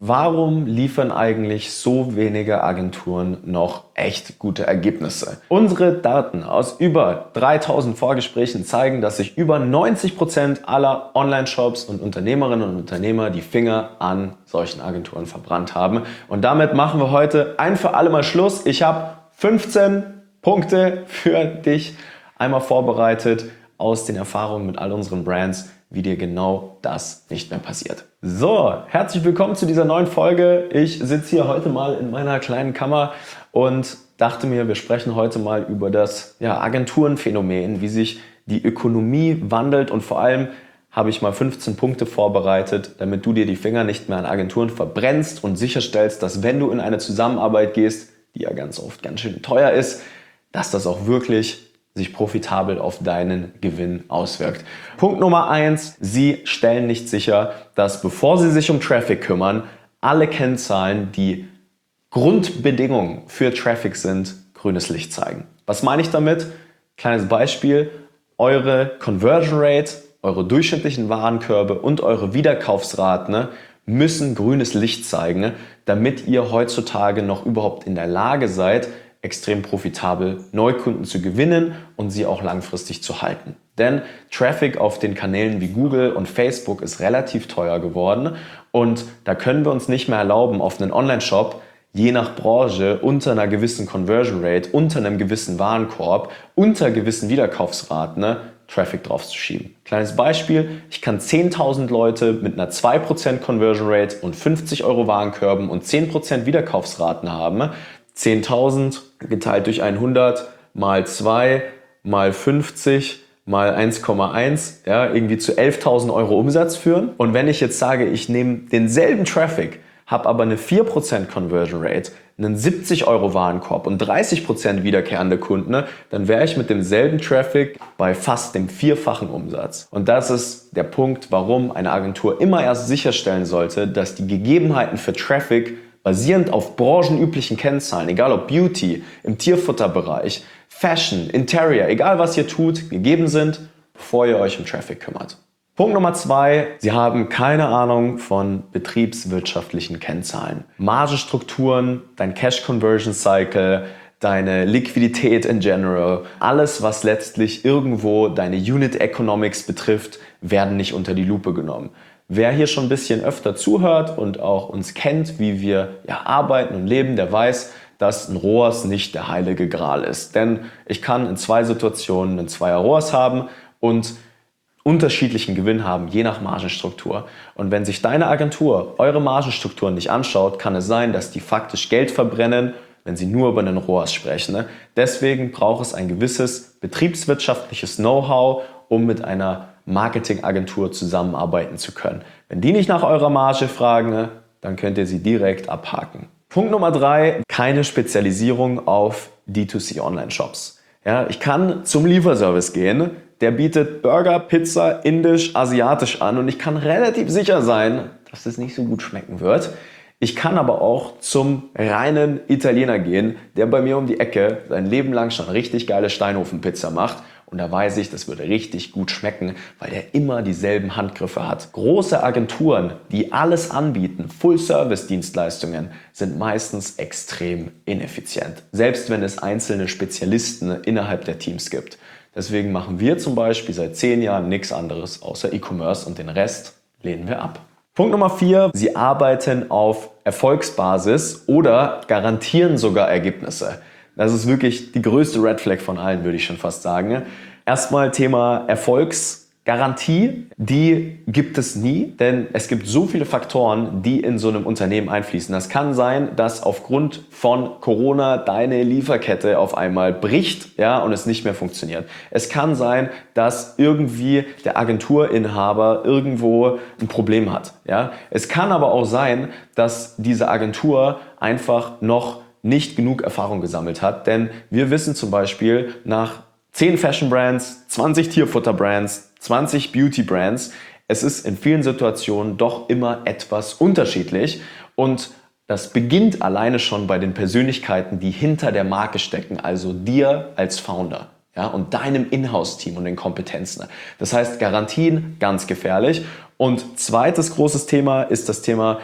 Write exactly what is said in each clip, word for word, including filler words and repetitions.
warum liefern eigentlich so wenige Agenturen noch echt gute Ergebnisse? Unsere Daten aus über dreitausend Vorgesprächen zeigen, dass sich über neunzig Prozent aller Online-Shops und Unternehmerinnen und Unternehmer die Finger an solchen Agenturen verbrannt haben. Und damit machen wir heute ein für alle Mal Schluss. Ich habe fünfzehn Punkte für dich einmal vorbereitet aus den Erfahrungen mit all unseren Brands, wie dir genau das nicht mehr passiert. So, herzlich willkommen zu dieser neuen Folge. Ich sitze hier heute mal in meiner kleinen Kammer und dachte mir, wir sprechen heute mal über das ja, Agenturenphänomen, wie sich die Ökonomie wandelt, und vor allem habe ich mal fünfzehn Punkte vorbereitet, damit du dir die Finger nicht mehr an Agenturen verbrennst und sicherstellst, dass wenn du in eine Zusammenarbeit gehst, die ja ganz oft ganz schön teuer ist, dass das auch wirklich sich profitabel auf deinen Gewinn auswirkt. Punkt Nummer eins, sie stellen nicht sicher, dass bevor sie sich um Traffic kümmern, alle Kennzahlen, die Grundbedingungen für Traffic sind, grünes Licht zeigen. Was meine ich damit? Kleines Beispiel, eure Conversion Rate, eure durchschnittlichen Warenkörbe und eure Wiederkaufsraten ne, müssen grünes Licht zeigen, damit ihr heutzutage noch überhaupt in der Lage seid, extrem profitabel Neukunden zu gewinnen und sie auch langfristig zu halten. Denn Traffic auf den Kanälen wie Google und Facebook ist relativ teuer geworden und da können wir uns nicht mehr erlauben, auf einen Online-Shop je nach Branche unter einer gewissen Conversion Rate, unter einem gewissen Warenkorb, unter gewissen Wiederkaufsraten ne, Traffic draufzuschieben. Kleines Beispiel, ich kann zehntausend Leute mit einer zwei Prozent Conversion Rate und fünfzig Euro Warenkörben und zehn Prozent Wiederkaufsraten haben. zehntausend geteilt durch hundert mal zwei mal fünfzig mal eins Komma eins, ja, irgendwie zu elftausend Euro Umsatz führen. Und wenn ich jetzt sage, ich nehme denselben Traffic, habe aber eine vier Prozent Conversion Rate, einen siebzig Euro Warenkorb und dreißig Prozent wiederkehrende Kunden, dann wäre ich mit demselben Traffic bei fast dem vierfachen Umsatz. Und das ist der Punkt, warum eine Agentur immer erst sicherstellen sollte, dass die Gegebenheiten für Traffic basierend auf branchenüblichen Kennzahlen, egal ob Beauty, im Tierfutterbereich, Fashion, Interior, egal was ihr tut, gegeben sind, bevor ihr euch um Traffic kümmert. Punkt Nummer zwei, sie haben keine Ahnung von betriebswirtschaftlichen Kennzahlen. Margenstrukturen, dein Cash Conversion Cycle, deine Liquidität in general, alles was letztlich irgendwo deine Unit Economics betrifft, werden nicht unter die Lupe genommen. Wer hier schon ein bisschen öfter zuhört und auch uns kennt, wie wir ja, arbeiten und leben, der weiß, dass ein R O A S nicht der heilige Gral ist. Denn ich kann in zwei Situationen einen Zweier R O A S haben und unterschiedlichen Gewinn haben, je nach Margenstruktur. Und wenn sich deine Agentur eure Margenstrukturen nicht anschaut, kann es sein, dass die faktisch Geld verbrennen, wenn sie nur über einen R O A S sprechen. Ne? Deswegen braucht es ein gewisses betriebswirtschaftliches Know-how, um mit einer Marketingagentur zusammenarbeiten zu können. Wenn die nicht nach eurer Marge fragen, dann könnt ihr sie direkt abhaken. Punkt Nummer drei, keine Spezialisierung auf D zwei C Online-Shops. Ja, ich kann zum Lieferservice gehen, der bietet Burger, Pizza, Indisch, Asiatisch an und ich kann relativ sicher sein, dass es nicht so gut schmecken wird. Ich kann aber auch zum reinen Italiener gehen, der bei mir um die Ecke sein Leben lang schon richtig geile Steinofenpizza macht. Und da weiß ich, das würde richtig gut schmecken, weil der immer dieselben Handgriffe hat. Große Agenturen, die alles anbieten, Full-Service-Dienstleistungen, sind meistens extrem ineffizient. Selbst wenn es einzelne Spezialisten innerhalb der Teams gibt. Deswegen machen wir zum Beispiel seit zehn Jahren nichts anderes außer E-Commerce und den Rest lehnen wir ab. Punkt Nummer vier, sie arbeiten auf Erfolgsbasis oder garantieren sogar Ergebnisse. Das ist wirklich die größte Red Flag von allen, würde ich schon fast sagen. Erstmal Thema Erfolgsgarantie. Die gibt es nie, denn es gibt so viele Faktoren, die in so einem Unternehmen einfließen. Das kann sein, dass aufgrund von Corona deine Lieferkette auf einmal bricht, ja, und es nicht mehr funktioniert. Es kann sein, dass irgendwie der Agenturinhaber irgendwo ein Problem hat. Ja. Es kann aber auch sein, dass diese Agentur einfach noch nicht genug Erfahrung gesammelt hat, denn wir wissen zum Beispiel nach zehn Fashion Brands, zwanzig Tierfutter Brands, zwanzig Beauty Brands, es ist in vielen Situationen doch immer etwas unterschiedlich und das beginnt alleine schon bei den Persönlichkeiten, die hinter der Marke stecken, also dir als Founder. Ja, und deinem Inhouse-Team und den Kompetenzen. Das heißt, Garantien, ganz gefährlich. Und zweites großes Thema ist das Thema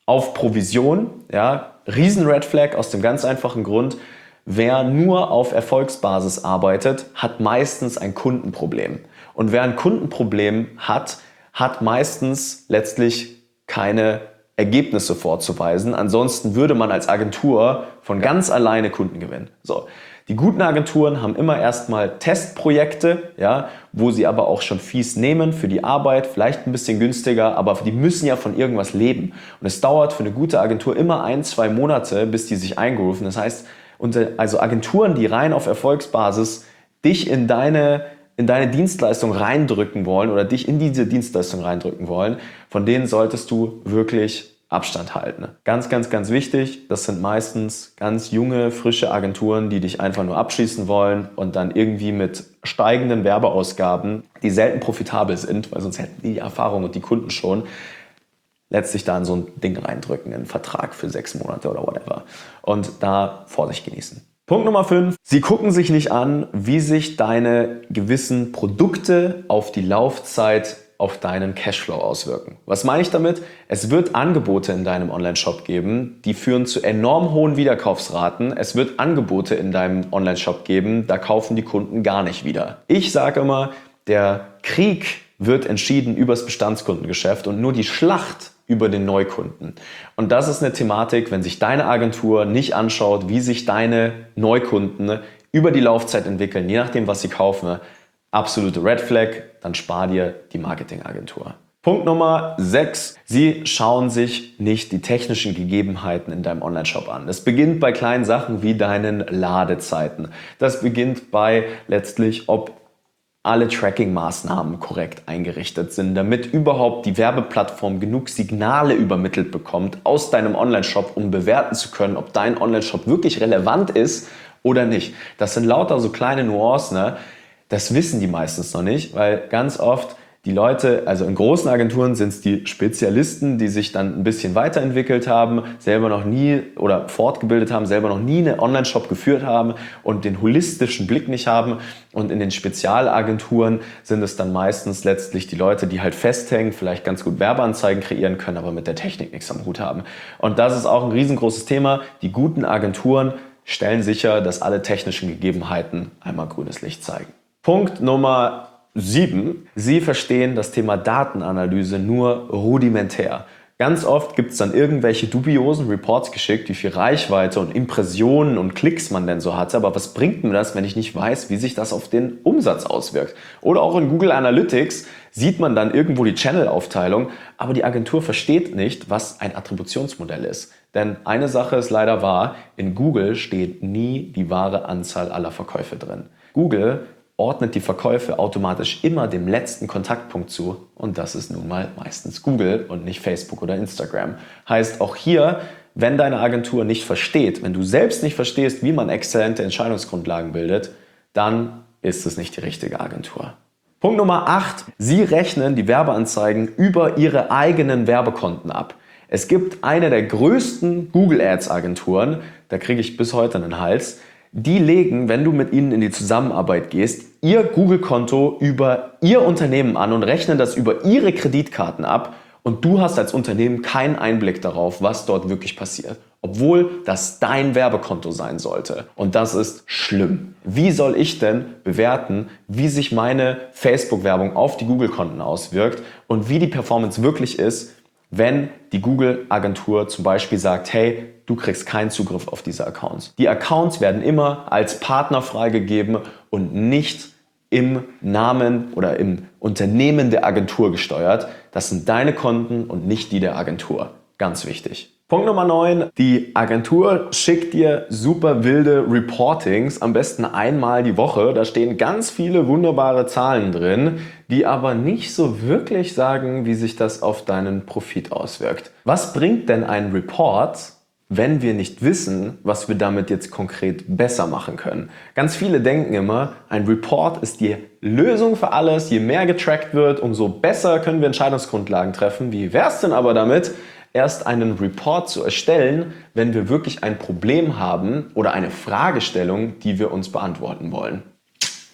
auf Provision. Ja, riesen Red Flag aus dem ganz einfachen Grund, wer nur auf Erfolgsbasis arbeitet, hat meistens ein Kundenproblem. Und wer ein Kundenproblem hat, hat meistens letztlich keine Ergebnisse vorzuweisen. Ansonsten würde man als Agentur von ganz alleine Kunden gewinnen. So. Die guten Agenturen haben immer erstmal Testprojekte, ja, wo sie aber auch schon Fees nehmen für die Arbeit, vielleicht ein bisschen günstiger, aber die müssen ja von irgendwas leben. Und es dauert für eine gute Agentur immer ein, zwei Monate, bis die sich eingrooven. Das heißt, also Agenturen, die rein auf Erfolgsbasis dich in deine, in deine Dienstleistung reindrücken wollen oder dich in diese Dienstleistung reindrücken wollen, von denen solltest du wirklich Abstand halten. Ganz, ganz, ganz wichtig, das sind meistens ganz junge, frische Agenturen, die dich einfach nur abschließen wollen und dann irgendwie mit steigenden Werbeausgaben, die selten profitabel sind, weil sonst hätten die die Erfahrung und die Kunden schon, letztlich da in so ein Ding reindrücken, einen Vertrag für sechs Monate oder whatever. Und da Vorsicht genießen. Punkt Nummer fünf. Sie gucken sich nicht an, wie sich deine gewissen Produkte auf die Laufzeit auf deinen Cashflow auswirken. Was meine ich damit? Es wird Angebote in deinem Online-Shop geben, die führen zu enorm hohen Wiederkaufsraten. Es wird Angebote in deinem Online-Shop geben, da kaufen die Kunden gar nicht wieder. Ich sage immer, der Krieg wird entschieden über das Bestandskundengeschäft und nur die Schlacht über den Neukunden. Und das ist eine Thematik, wenn sich deine Agentur nicht anschaut, wie sich deine Neukunden über die Laufzeit entwickeln, je nachdem, was sie kaufen, absolute Red Flag, dann spar dir die Marketingagentur. Punkt Nummer sechs. Sie schauen sich nicht die technischen Gegebenheiten in deinem Online-Shop an. Das beginnt bei kleinen Sachen wie deinen Ladezeiten. Das beginnt bei letztlich, ob alle Tracking-Maßnahmen korrekt eingerichtet sind, damit überhaupt die Werbeplattform genug Signale übermittelt bekommt aus deinem Online-Shop, um bewerten zu können, ob dein Online-Shop wirklich relevant ist oder nicht. Das sind lauter so kleine Nuancen, ne? Das wissen die meistens noch nicht, weil ganz oft die Leute, also in großen Agenturen sind es die Spezialisten, die sich dann ein bisschen weiterentwickelt haben, selber noch nie oder fortgebildet haben, selber noch nie einen Online-Shop geführt haben und den holistischen Blick nicht haben. Und in den Spezialagenturen sind es dann meistens letztlich die Leute, die halt festhängen, vielleicht ganz gut Werbeanzeigen kreieren können, aber mit der Technik nichts am Hut haben. Und das ist auch ein riesengroßes Thema. Die guten Agenturen stellen sicher, dass alle technischen Gegebenheiten einmal grünes Licht zeigen. Punkt Nummer sieben. Sie verstehen das Thema Datenanalyse nur rudimentär. Ganz oft gibt es dann irgendwelche dubiosen Reports geschickt, wie viel Reichweite und Impressionen und Klicks man denn so hatte. Aber was bringt mir das, wenn ich nicht weiß, wie sich das auf den Umsatz auswirkt? Oder auch in Google Analytics sieht man dann irgendwo die Channel-Aufteilung, aber die Agentur versteht nicht, was ein Attributionsmodell ist. Denn eine Sache ist leider wahr, in Google steht nie die wahre Anzahl aller Verkäufe drin. Google ordnet die Verkäufe automatisch immer dem letzten Kontaktpunkt zu und das ist nun mal meistens Google und nicht Facebook oder Instagram. Heißt auch hier, wenn deine Agentur nicht versteht, wenn du selbst nicht verstehst, wie man exzellente Entscheidungsgrundlagen bildet, dann ist es nicht die richtige Agentur. Punkt Nummer acht. Sie rechnen die Werbeanzeigen über ihre eigenen Werbekonten ab. Es gibt eine der größten Google Ads Agenturen, da kriege ich bis heute einen Hals. Die legen, wenn du mit ihnen in die Zusammenarbeit gehst, ihr Google-Konto über ihr Unternehmen an und rechnen das über ihre Kreditkarten ab und du hast als Unternehmen keinen Einblick darauf, was dort wirklich passiert, obwohl das dein Werbekonto sein sollte. Und das ist schlimm. Wie soll ich denn bewerten, wie sich meine Facebook-Werbung auf die Google-Konten auswirkt und wie die Performance wirklich ist, wenn die Google-Agentur zum Beispiel sagt, hey, du kriegst keinen Zugriff auf diese Accounts. Die Accounts werden immer als Partner freigegeben und nicht im Namen oder im Unternehmen der Agentur gesteuert. Das sind deine Konten und nicht die der Agentur. Ganz wichtig. Punkt Nummer neun. Die Agentur schickt dir super wilde Reportings, am besten einmal die Woche. Da stehen ganz viele wunderbare Zahlen drin, die aber nicht so wirklich sagen, wie sich das auf deinen Profit auswirkt. Was bringt denn ein Report, wenn wir nicht wissen, was wir damit jetzt konkret besser machen können? Ganz viele denken immer, ein Report ist die Lösung für alles. Je mehr getrackt wird, umso besser können wir Entscheidungsgrundlagen treffen. Wie wäre es denn aber damit, erst einen Report zu erstellen, wenn wir wirklich ein Problem haben oder eine Fragestellung, die wir uns beantworten wollen?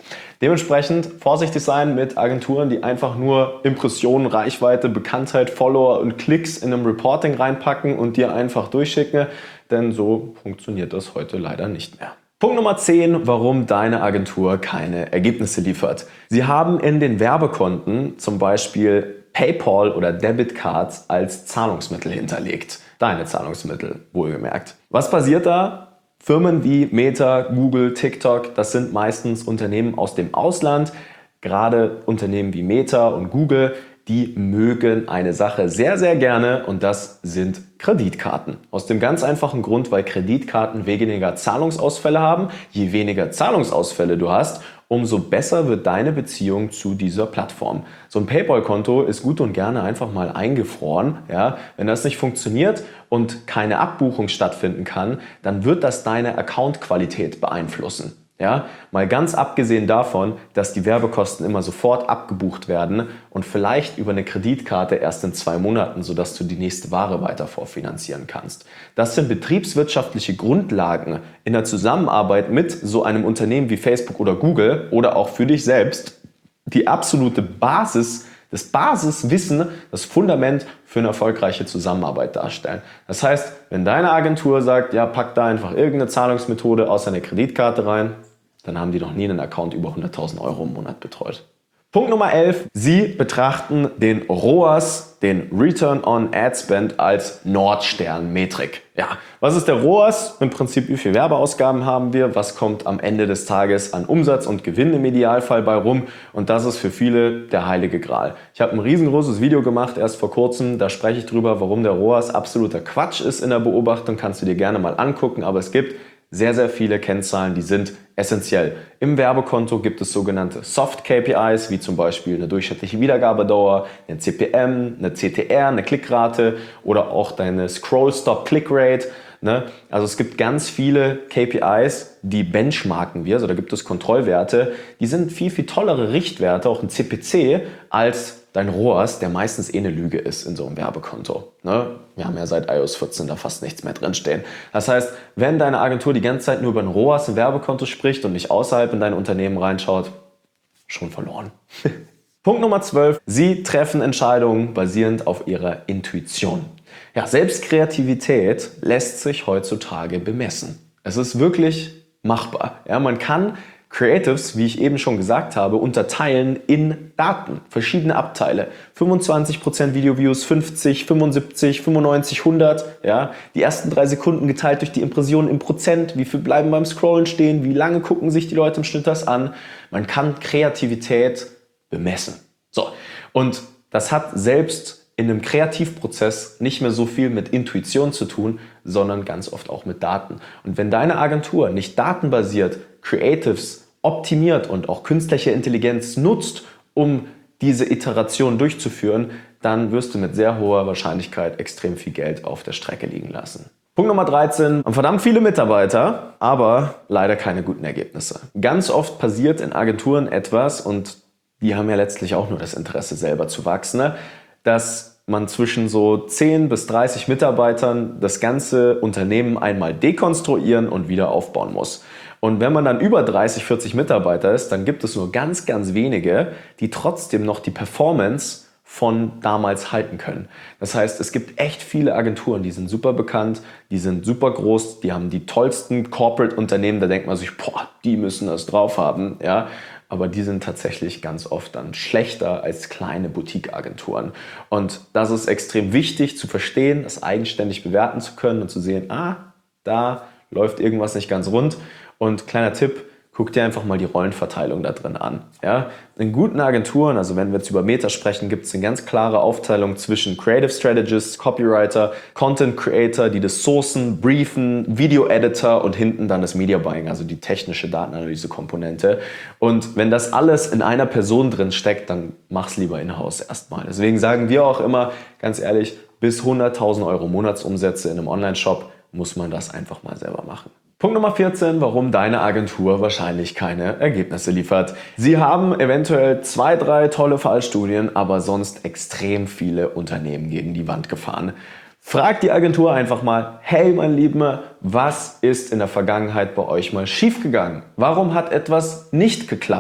Dementsprechend vorsichtig sein mit Agenturen, die einfach nur Impressionen, Reichweite, Bekanntheit, Follower und Klicks in einem Reporting reinpacken und dir einfach durchschicken, denn so funktioniert das heute leider nicht mehr. Punkt Nummer zehn, warum deine Agentur keine Ergebnisse liefert. Sie haben in den Werbekonten zum Beispiel PayPal oder Debitcards als Zahlungsmittel hinterlegt. Deine Zahlungsmittel, wohlgemerkt. Was passiert da? Firmen wie Meta, Google, TikTok, das sind meistens Unternehmen aus dem Ausland. Gerade Unternehmen wie Meta und Google, die mögen eine Sache sehr, sehr gerne und das sind Kreditkarten. Aus dem ganz einfachen Grund, weil Kreditkarten weniger Zahlungsausfälle haben. Je weniger Zahlungsausfälle du hast, umso besser wird deine Beziehung zu dieser Plattform. So ein PayPal-Konto ist gut und gerne einfach mal eingefroren. Ja? Wenn das nicht funktioniert und keine Abbuchung stattfinden kann, dann wird das deine Account-Qualität beeinflussen. Ja, mal ganz abgesehen davon, dass die Werbekosten immer sofort abgebucht werden und vielleicht über eine Kreditkarte erst in zwei Monaten, sodass du die nächste Ware weiter vorfinanzieren kannst. Das sind betriebswirtschaftliche Grundlagen in der Zusammenarbeit mit so einem Unternehmen wie Facebook oder Google oder auch für dich selbst, die absolute Basis, das Basiswissen, das Fundament für eine erfolgreiche Zusammenarbeit darstellen. Das heißt, wenn deine Agentur sagt, ja, pack da einfach irgendeine Zahlungsmethode außer eine Kreditkarte rein, dann haben die noch nie einen Account über hunderttausend Euro im Monat betreut. Punkt Nummer elf. Sie betrachten den R O A S, den Return on Ad Spend, als Nordstern-Metrik. Ja, was ist der R O A S? Im Prinzip, wie viele Werbeausgaben haben wir? Was kommt am Ende des Tages an Umsatz und Gewinn im Idealfall bei rum? Und das ist für viele der heilige Gral. Ich habe ein riesengroßes Video gemacht, erst vor kurzem. Da spreche ich drüber, warum der R O A S absoluter Quatsch ist in der Beobachtung. Kannst du dir gerne mal angucken. Aber es gibt sehr, sehr viele Kennzahlen, die sind essentiell. Im Werbekonto gibt es sogenannte Soft-K P Is, wie zum Beispiel eine durchschnittliche Wiedergabedauer, eine C P M, eine C T R, eine Klickrate oder auch deine Scroll-Stop-Click-Rate. Ne? Also es gibt ganz viele K P Is, die benchmarken wir, also da gibt es Kontrollwerte, die sind viel, viel tollere Richtwerte, auch ein C P C, als dein R O A S, der meistens eh eine Lüge ist in so einem Werbekonto. Ne? Wir haben ja seit i O S vierzehn da fast nichts mehr drinstehen. Das heißt, wenn deine Agentur die ganze Zeit nur über ein R O A S im Werbekonto spricht und nicht außerhalb in dein Unternehmen reinschaut, schon verloren. Punkt Nummer zwölf. Sie treffen Entscheidungen basierend auf ihrer Intuition. Ja, selbst Kreativität lässt sich heutzutage bemessen. Es ist wirklich machbar. Ja, man kann Creatives, wie ich eben schon gesagt habe, unterteilen in Daten, verschiedene Abteile. fünfundzwanzig Prozent Video-Views, fünfzig, fünfundsiebzig, fünfundneunzig, hundert. Ja? Die ersten drei Sekunden geteilt durch die Impressionen im Prozent. Wie viel bleiben beim Scrollen stehen? Wie lange gucken sich die Leute im Schnitt das an? Man kann Kreativität bemessen. So, und das hat selbst in einem Kreativprozess nicht mehr so viel mit Intuition zu tun, sondern ganz oft auch mit Daten. Und wenn deine Agentur nicht datenbasiert Creatives optimiert und auch künstliche Intelligenz nutzt, um diese Iteration durchzuführen, dann wirst du mit sehr hoher Wahrscheinlichkeit extrem viel Geld auf der Strecke liegen lassen. Punkt Nummer dreizehn. Haben verdammt viele Mitarbeiter, aber leider keine guten Ergebnisse. Ganz oft passiert in Agenturen etwas, und die haben ja letztlich auch nur das Interesse, selber zu wachsen, ne? Dass man zwischen so zehn bis dreißig Mitarbeitern das ganze Unternehmen einmal dekonstruieren und wieder aufbauen muss. Und wenn man dann über dreißig, vierzig Mitarbeiter ist, dann gibt es nur ganz, ganz wenige, die trotzdem noch die Performance von damals halten können. Das heißt, es gibt echt viele Agenturen, die sind super bekannt, die sind super groß, die haben die tollsten Corporate-Unternehmen, da denkt man sich, boah, die müssen das drauf haben, ja. Aber die sind tatsächlich ganz oft dann schlechter als kleine Boutique-Agenturen. Und das ist extrem wichtig zu verstehen, das eigenständig bewerten zu können und zu sehen, ah, da läuft irgendwas nicht ganz rund. Und kleiner Tipp, guck dir einfach mal die Rollenverteilung da drin an. Ja? In guten Agenturen, also wenn wir jetzt über Meta sprechen, gibt es eine ganz klare Aufteilung zwischen Creative Strategists, Copywriter, Content Creator, die das sourcen, briefen, Video Editor und hinten dann das Media Buying, also die technische Datenanalyse-Komponente. Und wenn das alles in einer Person drin steckt, dann mach's lieber in-house erstmal. Deswegen sagen wir auch immer, ganz ehrlich, bis hunderttausend Euro Monatsumsätze in einem Online-Shop muss man das einfach mal selber machen. Punkt Nummer vierzehn, warum deine Agentur wahrscheinlich keine Ergebnisse liefert. Sie haben eventuell zwei, drei tolle Fallstudien, aber sonst extrem viele Unternehmen gegen die Wand gefahren. Frag die Agentur einfach mal, hey mein Lieben, was ist in der Vergangenheit bei euch mal schiefgegangen? Warum hat etwas nicht geklappt?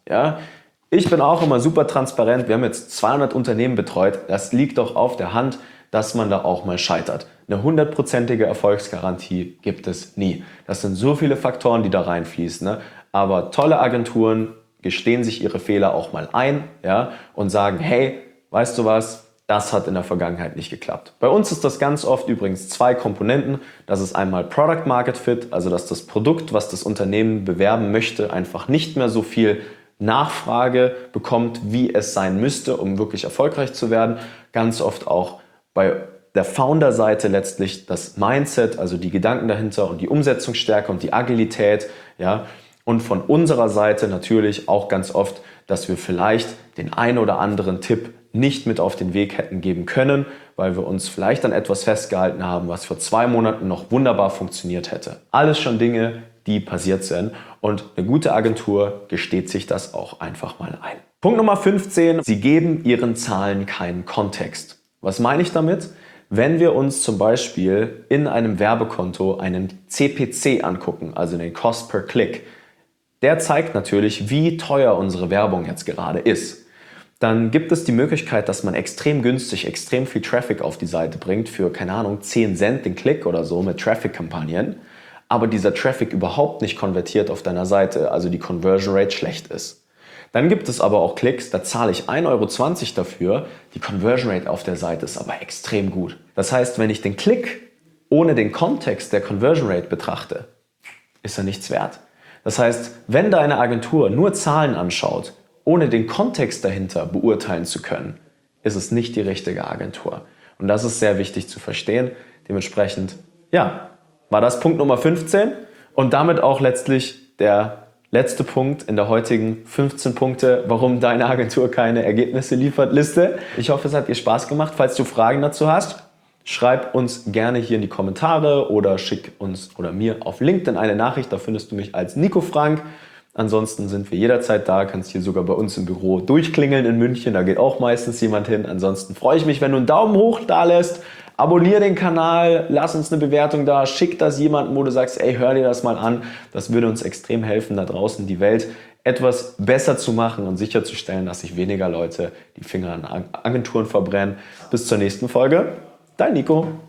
Ja? Ich bin auch immer super transparent. Wir haben jetzt zweihundert Unternehmen betreut. Das liegt doch auf der Hand, dass man da auch mal scheitert. Eine hundertprozentige Erfolgsgarantie gibt es nie. Das sind so viele Faktoren, die da reinfließen. Ne? Aber tolle Agenturen gestehen sich ihre Fehler auch mal ein, ja, und sagen, hey, weißt du was, das hat in der Vergangenheit nicht geklappt. Bei uns ist das ganz oft übrigens zwei Komponenten. Das ist einmal Product Market Fit, also dass das Produkt, was das Unternehmen bewerben möchte, einfach nicht mehr so viel Nachfrage bekommt, wie es sein müsste, um wirklich erfolgreich zu werden. Ganz oft auch bei der Founder-Seite letztlich das Mindset, also die Gedanken dahinter und die Umsetzungsstärke und die Agilität, ja. Und von unserer Seite natürlich auch ganz oft, dass wir vielleicht den einen oder anderen Tipp nicht mit auf den Weg hätten geben können, weil wir uns vielleicht an etwas festgehalten haben, was vor zwei Monaten noch wunderbar funktioniert hätte. Alles schon Dinge, die passiert sind, und eine gute Agentur gesteht sich das auch einfach mal ein. Punkt Nummer fünfzehn, sie geben ihren Zahlen keinen Kontext. Was meine ich damit? Wenn wir uns zum Beispiel in einem Werbekonto einen C P C angucken, also den Cost per Click, der zeigt natürlich, wie teuer unsere Werbung jetzt gerade ist. Dann gibt es die Möglichkeit, dass man extrem günstig, extrem viel Traffic auf die Seite bringt für, keine Ahnung, zehn Cent den Klick oder so mit Traffic-Kampagnen, aber dieser Traffic überhaupt nicht konvertiert auf deiner Seite, also die Conversion Rate schlecht ist. Dann gibt es aber auch Klicks, da zahle ich ein Euro zwanzig dafür, die Conversion Rate auf der Seite ist aber extrem gut. Das heißt, wenn ich den Klick ohne den Kontext der Conversion Rate betrachte, ist er nichts wert. Das heißt, wenn deine Agentur nur Zahlen anschaut, ohne den Kontext dahinter beurteilen zu können, ist es nicht die richtige Agentur. Und das ist sehr wichtig zu verstehen. Dementsprechend, ja, war das Punkt Nummer fünfzehn und damit auch letztlich der letzte Punkt in der heutigen fünfzehn Punkte, warum deine Agentur keine Ergebnisse liefert, Liste. Ich hoffe, es hat dir Spaß gemacht. Falls du Fragen dazu hast, schreib uns gerne hier in die Kommentare oder schick uns oder mir auf LinkedIn eine Nachricht. Da findest du mich als Nico Frank. Ansonsten sind wir jederzeit da, kannst hier sogar bei uns im Büro durchklingeln in München. Da geht auch meistens jemand hin. Ansonsten freue ich mich, wenn du einen Daumen hoch da lässt. Abonniere den Kanal, lass uns eine Bewertung da, schick das jemandem, wo du sagst, ey, hör dir das mal an. Das würde uns extrem helfen, da draußen die Welt etwas besser zu machen und sicherzustellen, dass sich weniger Leute die Finger an Agenturen verbrennen. Bis zur nächsten Folge. Dein Nico.